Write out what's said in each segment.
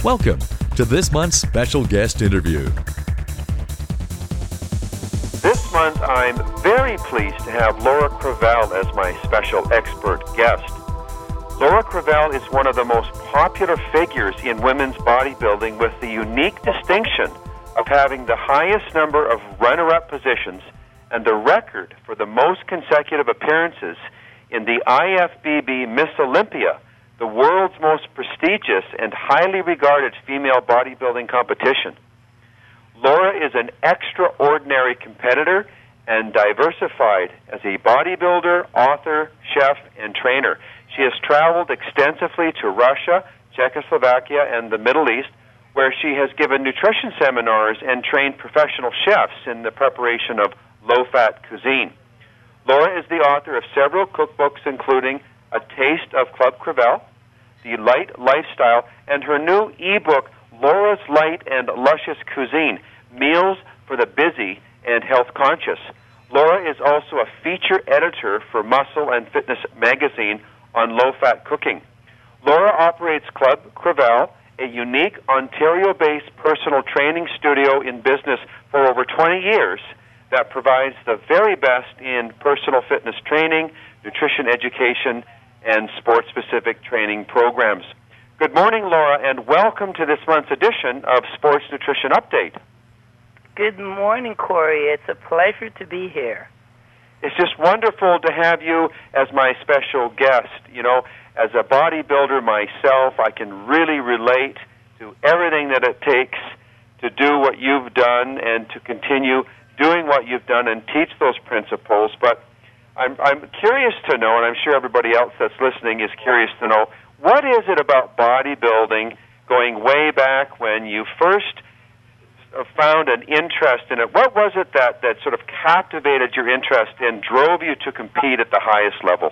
Welcome to this month's special guest interview. This month, I'm very pleased to have Laura Crevel as my special expert guest. Laura Crevel is one of the most popular figures in women's bodybuilding with the unique distinction of having the highest number of runner-up positions and the record for the most consecutive appearances in the IFBB Miss Olympia, the world's most prestigious and highly regarded female bodybuilding competition. Laura is an extraordinary competitor and diversified as a bodybuilder, author, chef, and trainer. She has traveled extensively to Russia, Czechoslovakia, and the Middle East, where she has given nutrition seminars and trained professional chefs in the preparation of low-fat cuisine. Laura is the author of several cookbooks, including A Taste of Club Crevel, The Light Lifestyle, and her new ebook, Laura's Light and Luscious Cuisine, Meals for the Busy and Health Conscious. Laura is also a feature editor for Muscle and Fitness magazine on low-fat cooking. Laura operates Club Crevel, a unique Ontario-based personal training studio in business for over 20 years that provides the very best in personal fitness training, nutrition education, and sports-specific training programs. Good morning, Laura, and welcome to this month's edition of Sports Nutrition Update. Good morning, Corey. It's a pleasure to be here. It's just wonderful to have you as my special guest. You know, as a bodybuilder myself, I can really relate to everything that it takes to do what you've done and to continue doing what you've done and teach those principles. But I'm curious to know, and I'm sure everybody else that's listening is curious to know, what is it about bodybuilding going way back when you first found an interest in it? What was it that sort of captivated your interest and drove you to compete at the highest level?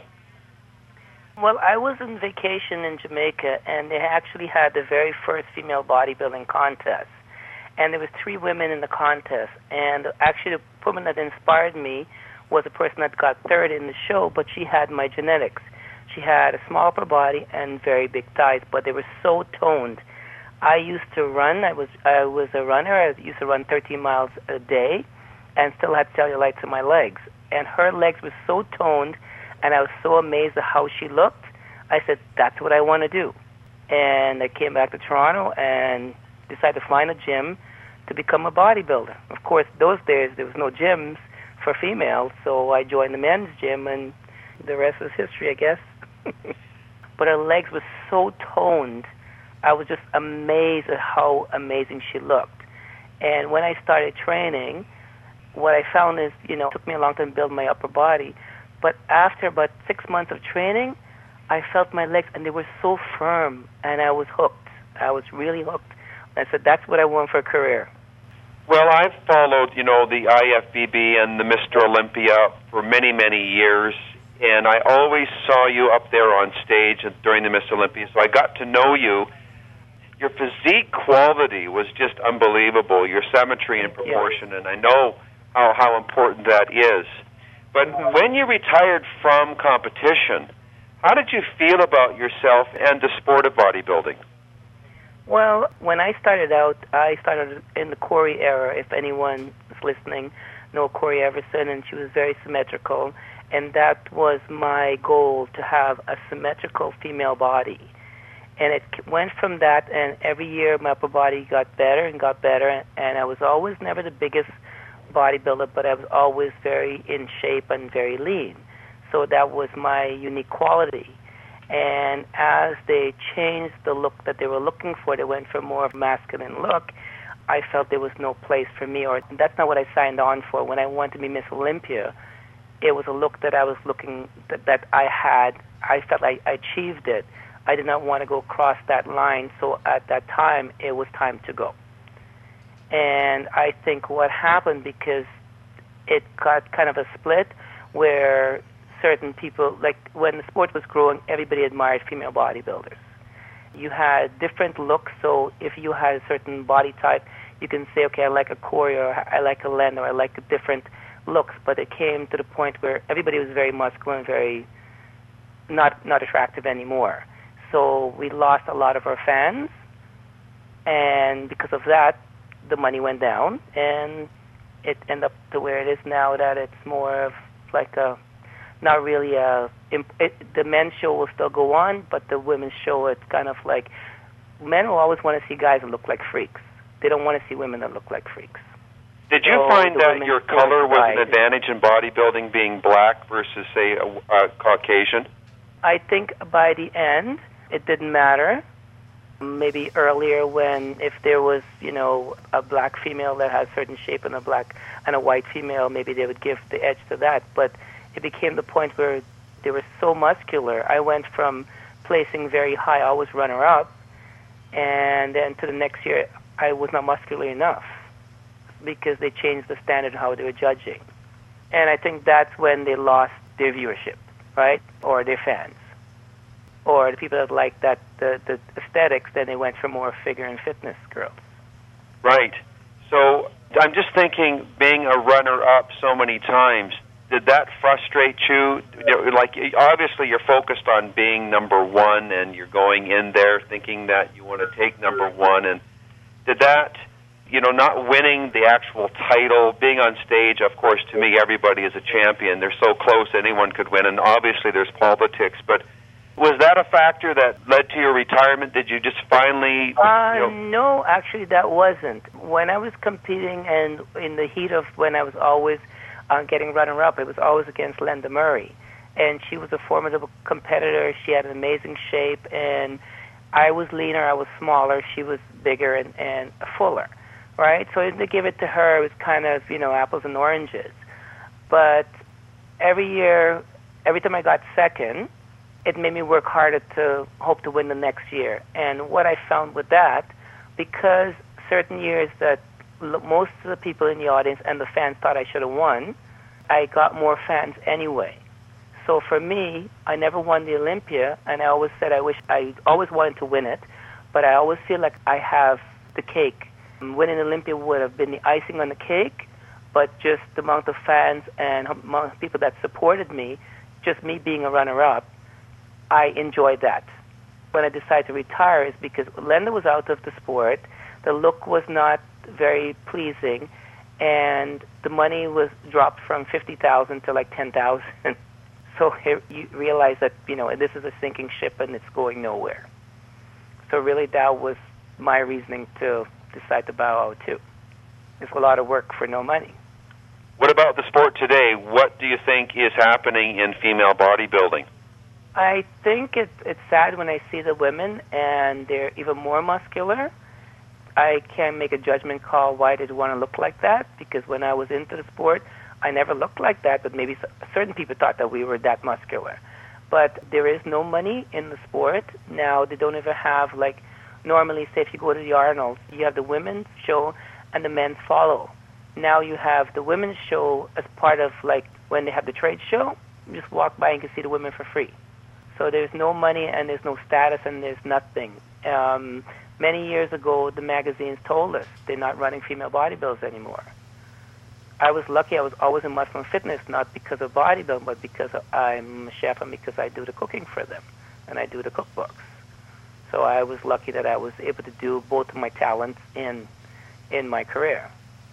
Well, I was on vacation in Jamaica, and they actually had the very first female bodybuilding contest. And there was 3 women in the contest. And actually, the woman that inspired me was a person that got 3rd in the show, but she had my genetics. She had a small upper body and very big thighs, but they were so toned. I used to run. I was a runner. I used to run 13 miles a day and still had cellulites in my legs. And her legs were so toned, and I was so amazed at how she looked. I said, that's what I want to do. And I came back to Toronto and decided to find a gym to become a bodybuilder. Of course, those days there was no gyms for females, so I joined the men's gym, and the rest is history, I guess. But her legs were so toned, I was just amazed at how amazing she looked. And when I started training, what I found is, it took me a long time to build my upper body, but after about 6 months of training, I felt my legs, and they were so firm, and I was hooked. I was really hooked. I said, that's what I want for a career. Well, I've followed, the IFBB and the Mr. Olympia for many, many years, and I always saw you up there on stage during the Miss Olympia, so I got to know you. Your physique quality was just unbelievable, your symmetry and proportion, and I know how important that is. But when you retired from competition, how did you feel about yourself and the sport of bodybuilding? Well, when I started out, I started in the Corey era. If anyone is listening, know Corey Everson, and she was very symmetrical. And that was my goal, to have a symmetrical female body. And it went from that, and every year my upper body got better and got better. And I was always never the biggest bodybuilder, but I was always very in shape and very lean. So that was my unique quality. And as they changed the look that they were looking for, they went for more of a masculine look, I felt there was no place for me, or that's not what I signed on for. When I wanted to be Miss Olympia, it was a look that I was looking, that I had. I felt I achieved it. I did not want to go across that line, so at that time, it was time to go. And I think what happened, because it got kind of a split where certain people, like when the sport was growing, everybody admired female bodybuilders. You had different looks, so if you had a certain body type, you can say, okay, I like a Corey, or I like a Len, or I like a different looks, but it came to the point where everybody was very muscular and very not attractive anymore. So we lost a lot of our fans, And because of that, the money went down, and it ended up to where it is now, that it's more of like a, not really a, the men's show will still go on, but the women's show, it's kind of like, men will always want to see guys that look like freaks. They don't want to see women that look like freaks. Did you find that your color was an advantage in bodybuilding, being black versus, say, a Caucasian? I think by the end, it didn't matter. Maybe earlier, when if there was, a black female that had a certain shape and a white female, maybe they would give the edge to that. But it became the point where they were so muscular. I went from placing very high, always runner-up, and then to the next year, I was not muscular enough because they changed the standard of how they were judging. And I think that's when they lost their viewership, right, or their fans. Or the people that like that the aesthetics, then they went for more figure and fitness girls. Right. So I'm just thinking, being a runner-up so many times, did that frustrate you? Like, obviously you're focused on being number one, and you're going in there thinking that you want to take number one. And did that, not winning the actual title, being on stage, of course, to me, everybody is a champion. They're so close, anyone could win. And obviously there's politics, but was that a factor that led to your retirement? Did you just finally... No, actually that wasn't. When I was competing, and in the heat of when I was always getting runner-up, it was always against Linda Murray. And she was a formidable competitor. She had an amazing shape, and I was leaner, I was smaller, she was bigger and fuller, right? So to give it to her, it was kind of, apples and oranges. But every year, every time I got second, it made me work harder to hope to win the next year. And what I found with that, because certain years that most of the people in the audience and the fans thought I should have won, I got more fans anyway. So for me, I never won the Olympia, and I always said I always wanted to win it, but I always feel like I have the cake. Winning the Olympia would have been the icing on the cake, but just the amount of fans and amount of people that supported me, just me being a runner-up, I enjoyed that. When I decided to retire is because Linda was out of the sport, the look was not very pleasing, and the money was dropped from $50,000 to like $10,000. So you realize that, this is a sinking ship and it's going nowhere. So really that was my reasoning to decide to bow out too. It's a lot of work for no money. What about the sport today? What do you think is happening in female bodybuilding? I think it's sad when I see the women and they're even more muscular. I can't make a judgment call why they want to look like that, because when I was into the sport, I never looked like that, but maybe certain people thought that we were that muscular. But there is no money in the sport. Now they don't even have, like, normally, say if you go to the Arnold, you have the women's show and the men's follow. Now you have the women's show as part of, like, when they have the trade show, you just walk by and you can see the women for free. So there's no money and there's no status and there's nothing. Many years ago, the magazines told us they're not running female bodybuilders anymore. I was lucky. I was always in Muscle and Fitness, not because of bodybuilding, but because I'm a chef and because I do the cooking for them and I do the cookbooks. So I was lucky that I was able to do both of my talents in my career.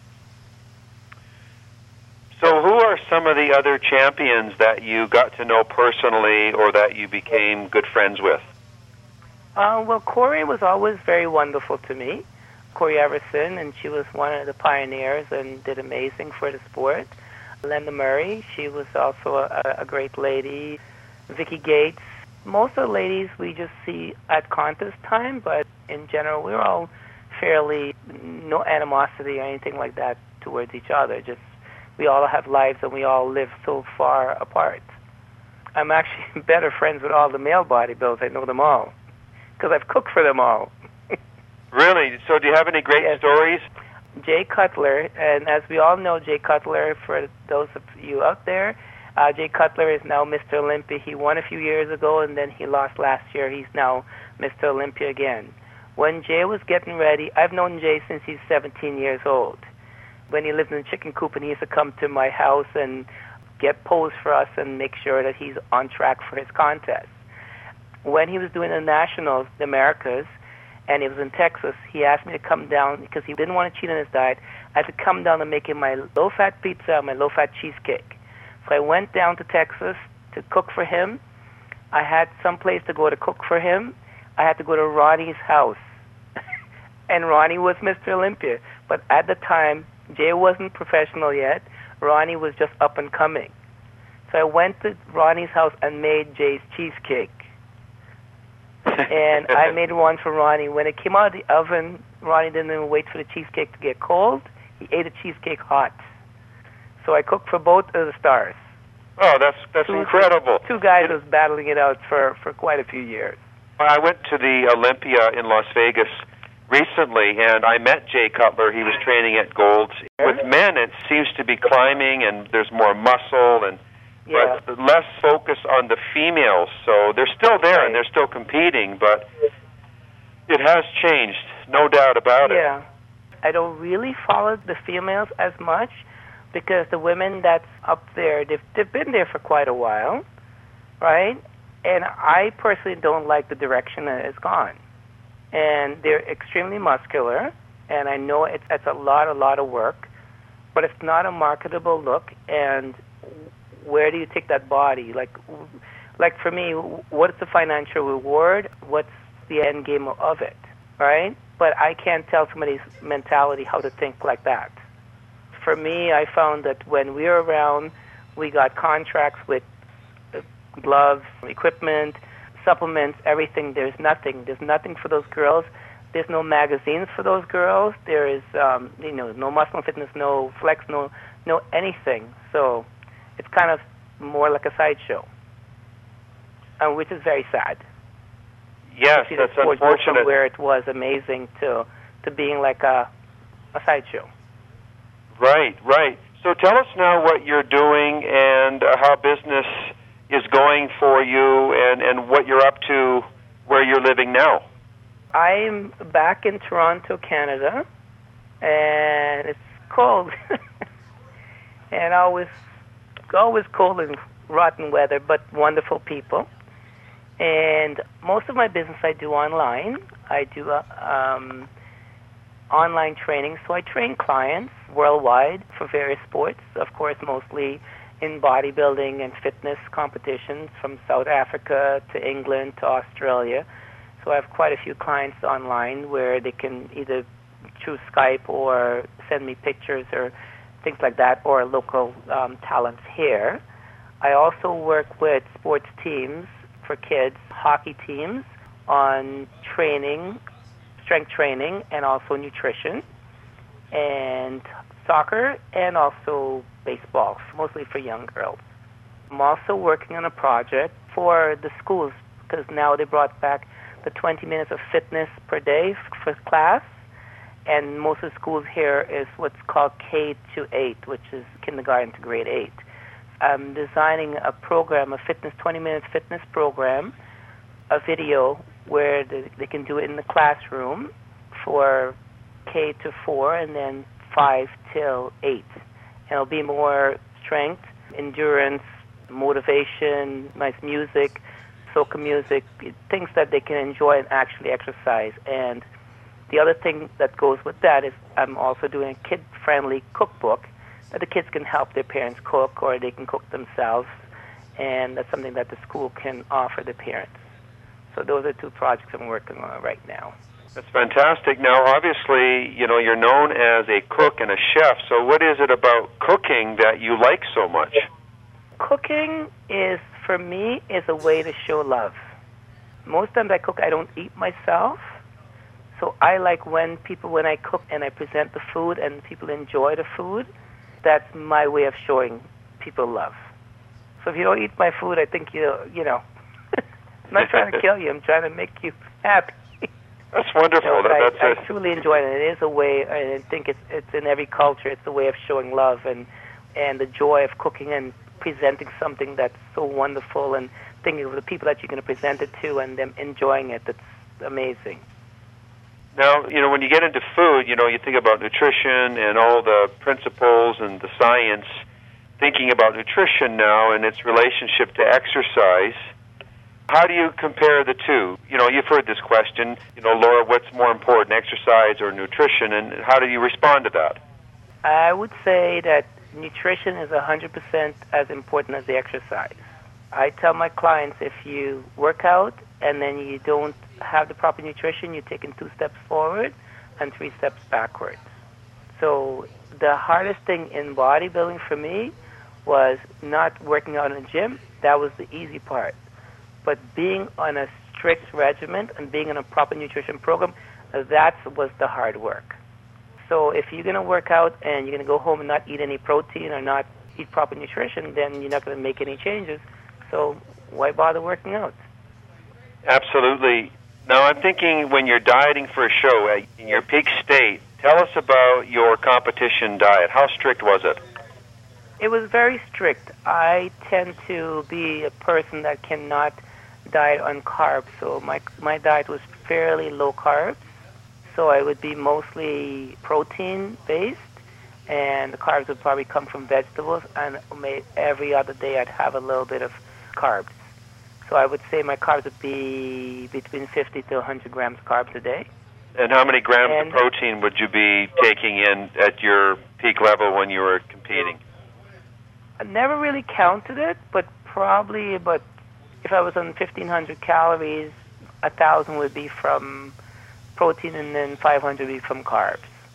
So who are some of the other champions that you got to know personally or that you became good friends with? Well, Corey was always very wonderful to me. Corey Everson, and she was one of the pioneers and did amazing for the sport. Linda Murray, she was also a great lady. Vicky Gates. Most of the ladies we just see at contest time, but in general, we're all fairly, no animosity or anything like that towards each other. Just we all have lives and we all live so far apart. I'm actually better friends with all the male bodybuilders. I know them all because I've cooked for them all. Really? So do you have any great stories? Jay Cutler, and as we all know, Jay Cutler, for those of you out there, Jay Cutler is now Mr. Olympia. He won a few years ago, and then he lost last year. He's now Mr. Olympia again. When Jay was getting ready, I've known Jay since he's 17 years old. When he lived in the chicken coop, and he used to come to my house and get posed for us and make sure that he's on track for his contest. When he was doing the Nationals, the Americas, and it was in Texas. He asked me to come down because he didn't want to cheat on his diet. I had to come down and make him my low-fat pizza and my low-fat cheesecake. So I went down to Texas to cook for him. I had some place to go to cook for him. I had to go to Ronnie's house. And Ronnie was Mr. Olympia. But at the time, Jay wasn't professional yet. Ronnie was just up and coming. So I went to Ronnie's house and made Jay's cheesecake. And I made one for Ronnie. When it came out of the oven, Ronnie didn't even wait for the cheesecake to get cold. He ate the cheesecake hot. So I cooked for both of the stars. Oh, that's incredible. Two guys was battling it out for quite a few years. I went to the Olympia in Las Vegas recently, and I met Jay Cutler. He was training at Gold's. With men, it seems to be climbing, and there's more muscle, and but less focus on the females. So they're still there, and they're still competing, but it has changed, no doubt about it. Yeah. I don't really follow the females as much because the women that's up there, they've been there for quite a while, right? And I personally don't like the direction that it's gone. And they're extremely muscular, and I know it's a lot of work, but it's not a marketable look. And where do you take that body? Like for me, what's the financial reward? What's the end game of it, right? But I can't tell somebody's mentality how to think like that. For me, I found that when we were around, we got contracts with gloves, equipment, supplements, everything. There's nothing for those girls. There's no magazines for those girls. There is, no Muscle & Fitness, no Flex, no anything. So it's kind of more like a sideshow, which is very sad. Yes, that's unfortunate. From where it was amazing to being like a sideshow. Right. So tell us now what you're doing and how business is going for you and what you're up to where you're living now. I'm back in Toronto, Canada, and it's cold. And always cold and rotten weather, but wonderful people. And most of my business I do online. I do online training, so I train clients worldwide for various sports, of course, mostly in bodybuilding and fitness competitions from South Africa to England to Australia. So I have quite a few clients online where they can either through Skype or send me pictures or things like that, or local talents here. I also work with sports teams for kids, hockey teams, on training, strength training, and also nutrition, and soccer, and also baseball, mostly for young girls. I'm also working on a project for the schools, because now they brought back the 20 minutes of fitness per day for class, and most of the schools here is what's called K-8, which is kindergarten to grade 8. I'm designing a program, a 20-minute fitness program, a video where they can do it in the classroom for K-4 and then 5 till 8. And it'll be more strength, endurance, motivation, nice music, soca music, things that they can enjoy and actually exercise. And the other thing that goes with that is I'm also doing a kid-friendly cookbook that the kids can help their parents cook, or they can cook themselves, and that's something that the school can offer the parents. So those are two projects I'm working on right now. That's fantastic. Now, obviously, you're known as a cook and a chef, so what is it about cooking that you like so much? Cooking is, for me, is a way to show love. Most times I cook, I don't eat myself, so I like when I cook and I present the food and people enjoy the food. That's my way of showing people love. So if you don't eat my food, I think I'm not trying to kill you. I'm trying to make you happy. That's wonderful. I truly enjoy it. It is a way. I think it's in every culture. It's a way of showing love and the joy of cooking and presenting something that's so wonderful and thinking of the people that you're going to present it to and them enjoying it. That's amazing. Now, when you get into food, you think about nutrition and all the principles and the science. Thinking about nutrition now and its relationship to exercise, How do you compare the two? You've heard this question, Laura, what's more important, exercise or nutrition, and how do you respond to that? I would say that nutrition is 100% as important as the exercise. I tell my clients if you work out and then you don't have the proper nutrition, you're taking 2 steps forward and 3 steps backwards. So the hardest thing in bodybuilding for me was not working out in the gym. That was the easy part. But being on a strict regimen and being on a proper nutrition program, that was the hard work. So if you're going to work out and you're going to go home and not eat any protein or not eat proper nutrition, then you're not going to make any changes. So why bother working out? Absolutely. Now I'm thinking when you're dieting for a show in your peak state, tell us about your competition diet. How strict was it? It was very strict. I tend to be a person that cannot diet on carbs, so my diet was fairly low carbs. So I would be mostly protein-based, and the carbs would probably come from vegetables, and every other day I'd have a little bit of carbs. So I would say my carbs would be between 50 to 100 grams of carbs a day. And how many grams of protein would you be taking in at your peak level when you were competing? I never really counted it, but probably about, if I was on 1,500 calories, 1,000 would be from protein and then 500 would be from carbs.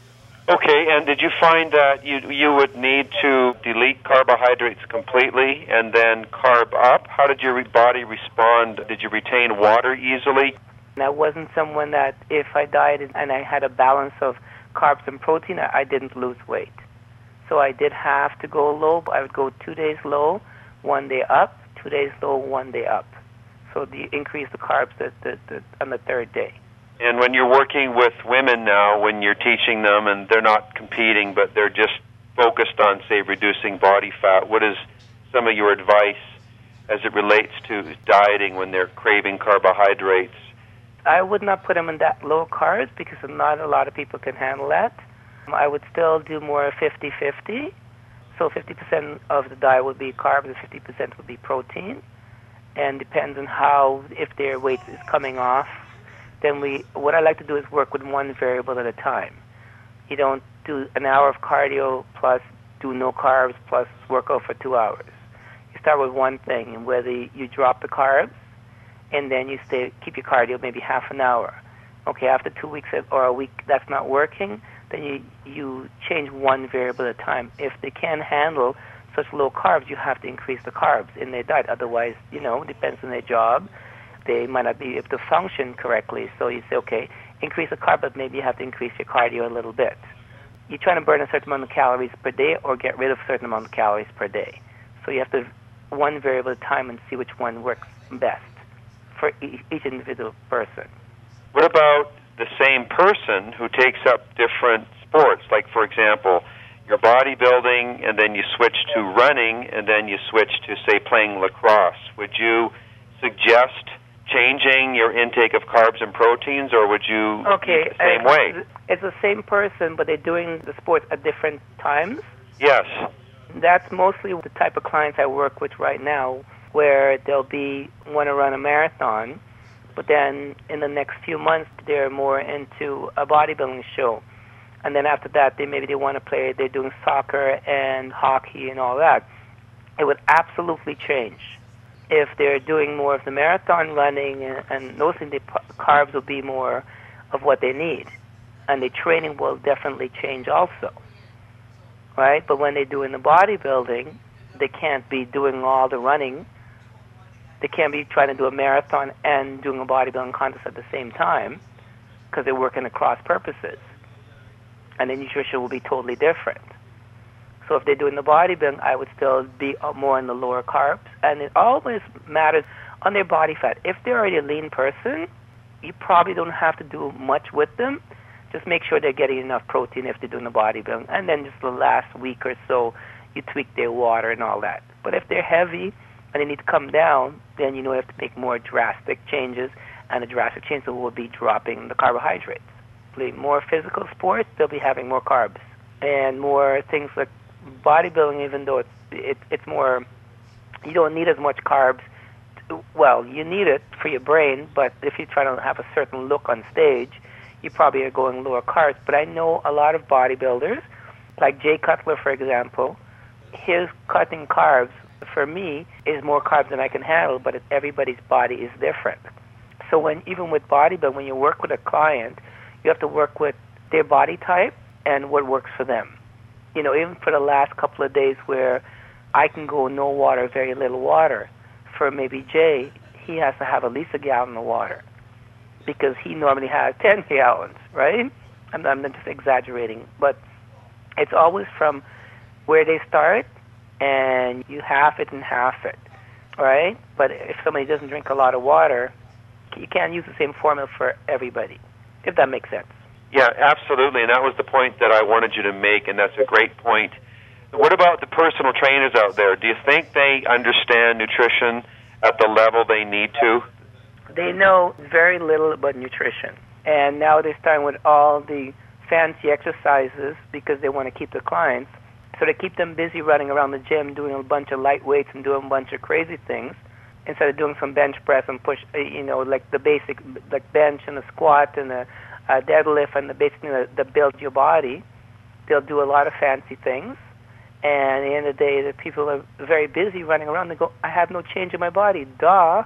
Okay, and did you find that you would need to delete carbohydrates completely and then carb up? How did your body respond? Did you retain water easily? And I wasn't someone that if I dieted and I had a balance of carbs and protein, I didn't lose weight. So I did have to go low. I would go 2 days low, 1 day up, 2 days low, 1 day up. So you increase the carbs on the 3rd day. And when you're working with women now, when you're teaching them and they're not competing, but they're just focused on, say, reducing body fat, what is some of your advice as it relates to dieting when they're craving carbohydrates? I would not put them in that low carbs because not a lot of people can handle that. I would still do more 50-50. So 50% of the diet would be carbs and 50% would be protein. And depends on how, if their weight is coming off, then what I like to do is work with one variable at a time. You don't do an hour of cardio plus do no carbs plus work out for 2 hours. You start with one thing, and whether you drop the carbs, and then you keep your cardio maybe half an hour. Okay, after 2 weeks or a week that's not working, then you change one variable at a time. If they can't handle such low carbs, you have to increase the carbs in their diet. Otherwise, it depends on their job. They might not be able to function correctly. So you say, okay, increase the carb, but maybe you have to increase your cardio a little bit. You're trying to burn a certain amount of calories per day or get rid of a certain amount of calories per day. So you have to one variable at a time and see which one works best for each individual person. What about the same person who takes up different sports? Like, for example, you're bodybuilding, and then you switch to running, and then you switch to, say, playing lacrosse. Would you suggest changing your intake of carbs and proteins, or would you eat the same way? It's the same person, but they're doing the sports at different times? Yes. That's mostly the type of clients I work with right now, where they'll want to run a marathon, but then in the next few months they're more into a bodybuilding show. And then after that, they want to play, they're doing soccer and hockey and all that. It would absolutely change. If they're doing more of the marathon running and those things, the carbs will be more of what they need. And the training will definitely change also. Right? But when they're doing the bodybuilding, they can't be doing all the running. They can't be trying to do a marathon and doing a bodybuilding contest at the same time because they're working across purposes. And the nutrition will be totally different. So if they're doing the bodybuilding, I would still be more in the lower carbs. And it always matters on their body fat. If they're already a lean person, you probably don't have to do much with them. Just make sure they're getting enough protein if they're doing the bodybuilding. And then just the last week or so, you tweak their water and all that. But if they're heavy and they need to come down, then you have to make more drastic changes. And the drastic changes will be dropping the carbohydrates. More physical sports, they'll be having more carbs. And more things like bodybuilding, even though it's more, you don't need as much carbs Well, you need it for your brain, but if you're trying to have a certain look on stage, you probably are going lower carbs. But I know a lot of bodybuilders, like Jay Cutler, for example. His cutting carbs, for me, is more carbs than I can handle, but everybody's body is different. So even with bodybuilding, when you work with a client, you have to work with their body type and what works for them. Even for the last couple of days where I can go no water, very little water, for maybe Jay, he has to have at least a gallon of water because he normally has 10 gallons, right? I'm not just exaggerating, but it's always from where they start, and you half it and half it, right? But if somebody doesn't drink a lot of water, you can't use the same formula for everybody, if that makes sense. Yeah, absolutely, and that was the point that I wanted you to make, and that's a great point. What about the personal trainers out there? Do you think they understand nutrition at the level they need to? They know very little about nutrition, and now they're starting with all the fancy exercises because they want to keep the clients. So they keep them busy running around the gym, doing a bunch of light weights and doing a bunch of crazy things, instead of doing some bench press and push, like the basic, like bench and a squat and a deadlift and the basic thing that builds your body. They'll do a lot of fancy things, and at the end of the day, the people are very busy running around. They go, I have no change in my body. Duh.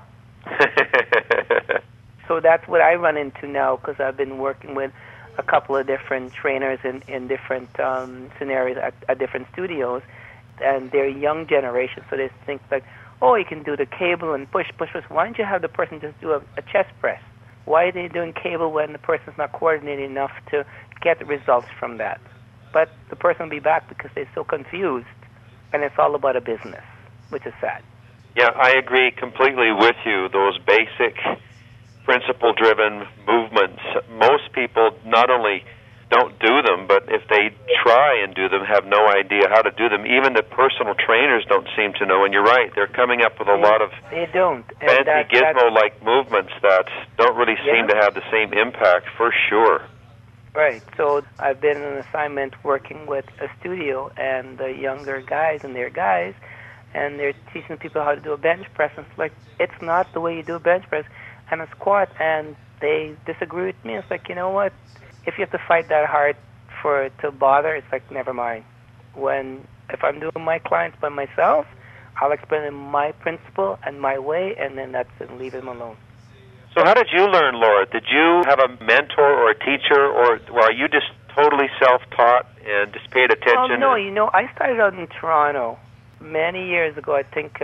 So that's what I run into now because I've been working with a couple of different trainers in different scenarios at different studios, and they're young generation, so they think like, oh, you can do the cable and push. Why don't you have the person just do a chest press? Why are they doing cable when the person's not coordinated enough to get the results from that? But the person will be back because they're so confused, and it's all about a business, which is sad. Yeah, I agree completely with you. Those basic principle-driven movements, most people not only don't do them, but if they try and do them, have no idea how to do them. Even the personal trainers don't seem to know, and you're right, they're coming up with a lot of fancy gizmo-like movements that don't really seem to have the same impact, for sure. Right, so I've been on an assignment working with a studio and the younger guys and their guys, and they're teaching people how to do a bench press, and it's like, it's not the way you do a bench press and a squat, and they disagree with me. It's like, you know what? If you have to fight that hard for it to bother, it's like, never mind. If I'm doing my clients by myself, I'll explain them my principle and my way, and then that's it, and leave them alone. So how did you learn, Laura? Did you have a mentor or a teacher, or are you just totally self-taught and just paid attention? No, I started out in Toronto many years ago, I think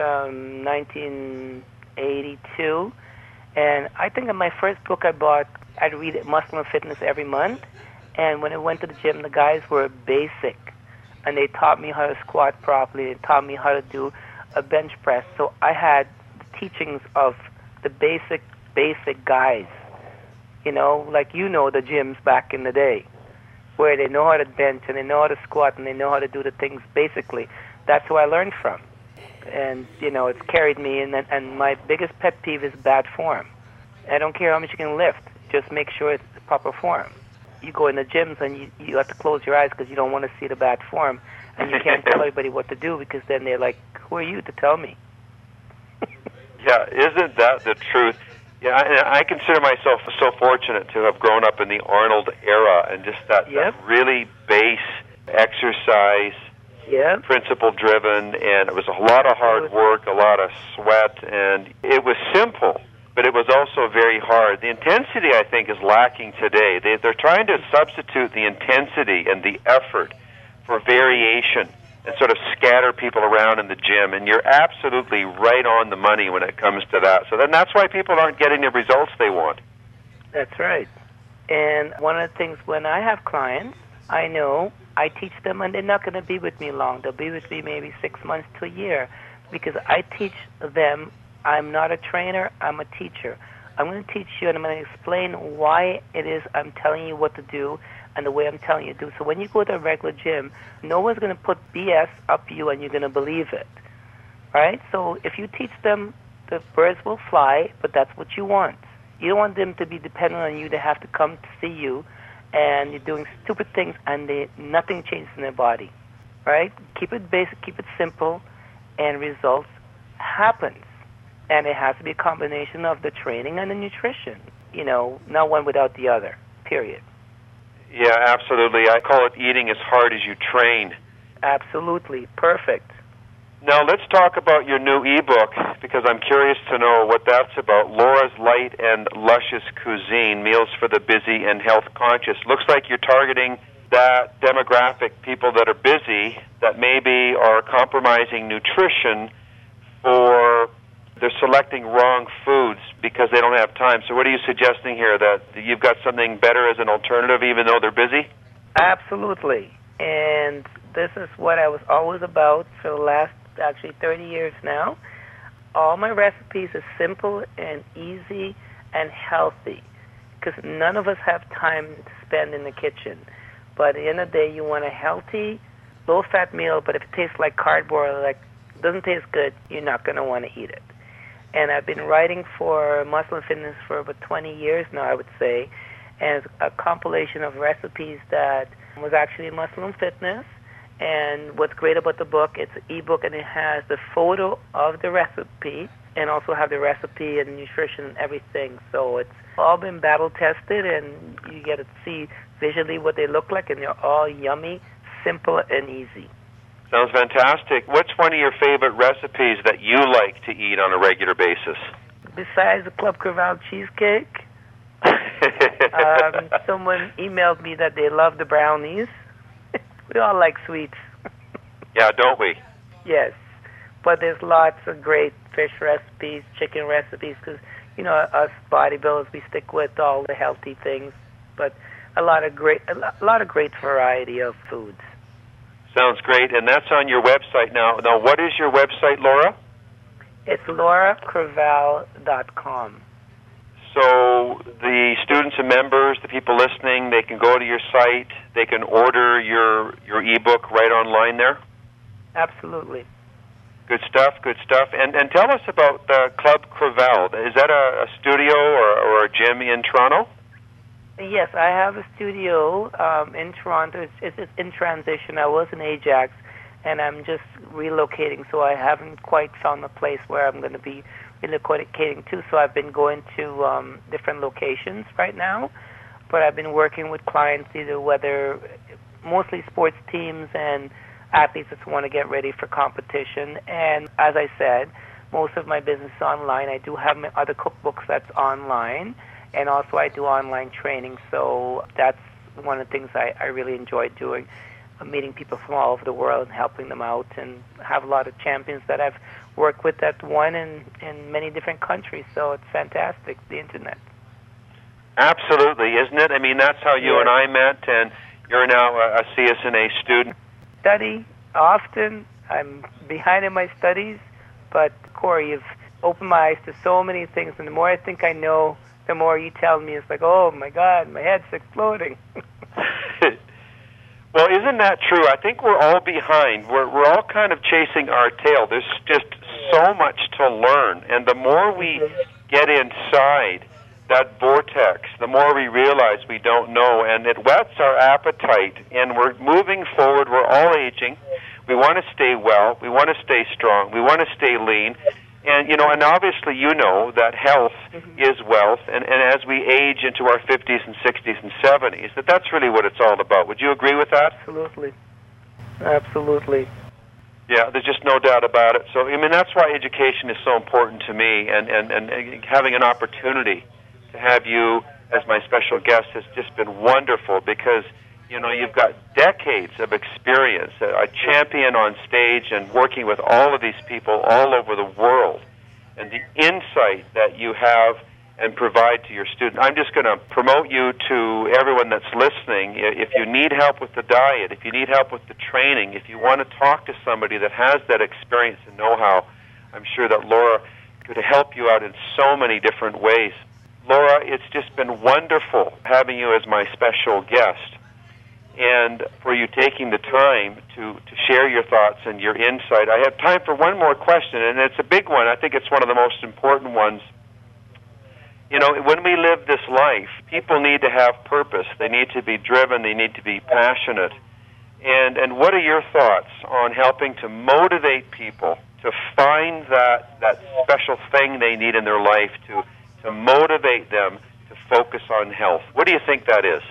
1982, and I think in my first book I bought, I'd read Muscle and Fitness every month, and when I went to the gym, the guys were basic, and they taught me how to squat properly, they taught me how to do a bench press, so I had the teachings of the basic guys, like the gyms back in the day, where they know how to bench, and they know how to squat, and they know how to do the things basically. That's who I learned from, and it's carried me, and my biggest pet peeve is bad form. I don't care how much you can lift, just make sure it's the proper form. You go in the gyms and you have to close your eyes because you don't want to see the bad form, and you can't tell everybody what to do because then they're like, who are you to tell me? Yeah, isn't that the truth? Yeah, I consider myself so fortunate to have grown up in the Arnold era, and just that really base exercise, principle-driven, and it was a lot of hard work, a lot of sweat, and it was simple, but it was also very hard. The intensity, I think, is lacking today. They're trying to substitute the intensity and the effort for variation and sort of scatter people around in the gym, and you're absolutely right on the money when it comes to that. So then that's why people aren't getting the results they want. That's right. And one of the things when I have clients, I know I teach them, and they're not going to be with me long. They'll be with me maybe 6 months to a year because I teach them. I'm not a trainer. I'm a teacher. I'm going to teach you, and I'm going to explain why it is I'm telling you what to do and the way I'm telling you to do. So when you go to a regular gym, no one's going to put BS up you, and you're going to believe it, right? So if you teach them, the birds will fly, but that's what you want. You don't want them to be dependent on you. They have to come to see you, and you're doing stupid things, and nothing changes in their body, right? Keep it basic, keep it simple, and results happens. And it has to be a combination of the training and the nutrition. Not one without the other, period. Yeah, absolutely. I call it eating as hard as you train. Absolutely. Perfect. Now let's talk about your new ebook, because I'm curious to know what that's about. Laura's Light and Luscious Cuisine, Meals for the Busy and Health Conscious. Looks like you're targeting that demographic, people that are busy, that maybe are compromising nutrition, or they're selecting wrong foods because they don't have time. So what are you suggesting here, that you've got something better as an alternative even though they're busy? Absolutely. And this is what I was always about for the last, actually, 30 years now. All my recipes are simple and easy and healthy, because none of us have time to spend in the kitchen. But at the end of the day, you want a healthy, low-fat meal, but if it tastes like cardboard or doesn't taste good, you're not going to want to eat it. And I've been writing for Muscle and Fitness for about 20 years now, I would say, and it's a compilation of recipes that was actually Muscle and Fitness. And what's great about the book, it's an ebook, and it has the photo of the recipe and also have the recipe and nutrition and everything. So it's all been battle-tested, and you get to see visually what they look like, and they're all yummy, simple, and easy. Sounds fantastic. What's one of your favorite recipes that you like to eat on a regular basis? Besides the Club Creval cheesecake, someone emailed me that they love the brownies. We all like sweets. Yeah, don't we? Yes. But there's lots of great fish recipes, chicken recipes, because, us bodybuilders, we stick with all the healthy things. But a lot of great variety of foods. Sounds great, and that's on your website now. Now, what is your website, Laura? It's lauracreval.com. So the students and members, the people listening, they can go to your site, they can order your ebook right online there? Absolutely. Good stuff, good stuff. And tell us about Club Creval. Is that a studio or a gym in Toronto? Yes, I have a studio in Toronto. It's in transition. I was in Ajax, and I'm just relocating, so I haven't quite found a place where I'm going to be relocating to. So I've been going to different locations right now, but I've been working with clients, mostly sports teams and athletes that want to get ready for competition. And as I said, most of my business is online. I do have my other cookbooks that's online, and also I do online training. So that's one of the things I really enjoy doing, meeting people from all over the world and helping them out, and have a lot of champions that I've worked with that won in many different countries. So it's fantastic, the Internet. Absolutely, isn't it? I mean, that's how you and I met, and you're now a CSNA student. Study often. I'm behind in my studies, but Corey, you've opened my eyes to so many things, and the more I think I know, the more you tell me. It's like, oh my God, my head's exploding. Well, isn't that true? I think we're all behind. We're all kind of chasing our tail. There's just so much to learn, and the more we get inside that vortex, the more we realize we don't know, and it whets our appetite, and we're moving forward. We're all aging. We want to stay well. We want to stay strong. We want to stay lean. And, and obviously that health is wealth, and as we age into our 50s and 60s and 70s, that's really what it's all about. Would you agree with that? Absolutely. Absolutely. Yeah, there's just no doubt about it. So, that's why education is so important to me, and having an opportunity to have you as my special guest has just been wonderful, because you've got decades of experience, a champion on stage and working with all of these people all over the world, and the insight that you have and provide to your students. I'm just going to promote you to everyone that's listening. If you need help with the diet, if you need help with the training, if you want to talk to somebody that has that experience and know-how, I'm sure that Laura could help you out in so many different ways. Laura, it's just been wonderful having you as my special guest, and for you taking the time to share your thoughts and your insight. I have time for one more question, and it's a big one. I think it's one of the most important ones. When we live this life, people need to have purpose. They need to be driven. They need to be passionate. And what are your thoughts on helping to motivate people to find that special thing they need in their life to motivate them to focus on health? What do you think that is?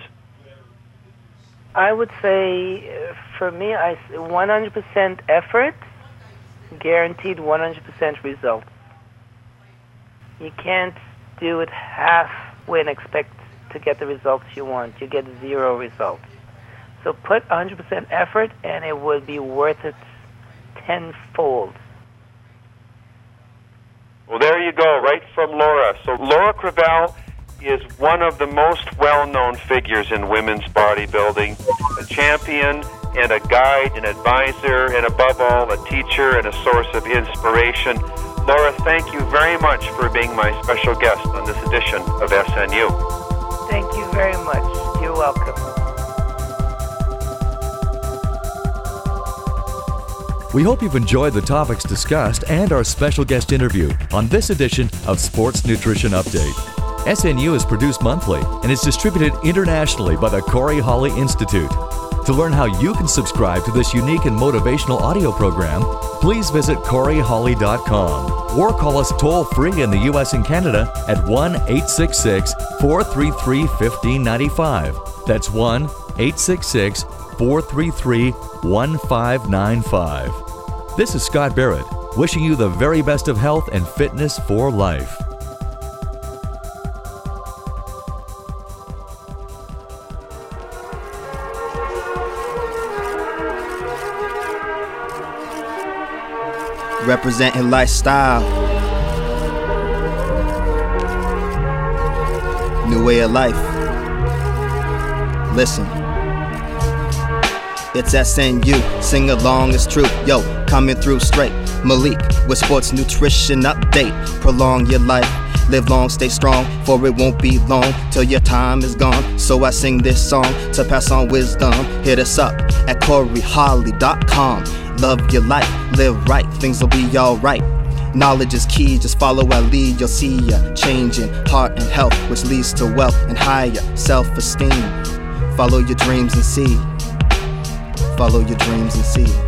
I would say, for me, 100% effort, guaranteed 100% results. You can't do it halfway and expect to get the results you want. You get zero results. So put 100% effort, and it would be worth it tenfold. Well, there you go, right from Laura. So Laura Crevalle is one of the most well-known figures in women's bodybuilding, a champion and a guide, an advisor, and above all, a teacher and a source of inspiration. Laura, thank you very much for being my special guest on this edition of SNU. Thank you very much. You're welcome. We hope you've enjoyed the topics discussed and our special guest interview on this edition of Sports Nutrition Update. SNU is produced monthly and is distributed internationally by the Corey Holly Institute. To learn how you can subscribe to this unique and motivational audio program, please visit CoreyHolly.com or call us toll-free in the U.S. and Canada at 1-866-433-1595. That's 1-866-433-1595. This is Scott Barrett, wishing you the very best of health and fitness for life. Representing lifestyle, new way of life. Listen, it's SNU, sing along, it's true. Yo, coming through straight. Malik with Sports Nutrition Update. Prolong your life, live long, stay strong, for it won't be long till your time is gone. So I sing this song to pass on wisdom. Hit us up at CoreyHolly.com. Love your life, live right, things will be alright. Knowledge is key, just follow our lead. You'll see a change in heart and health, which leads to wealth and higher self-esteem. Follow your dreams and see. Follow your dreams and see.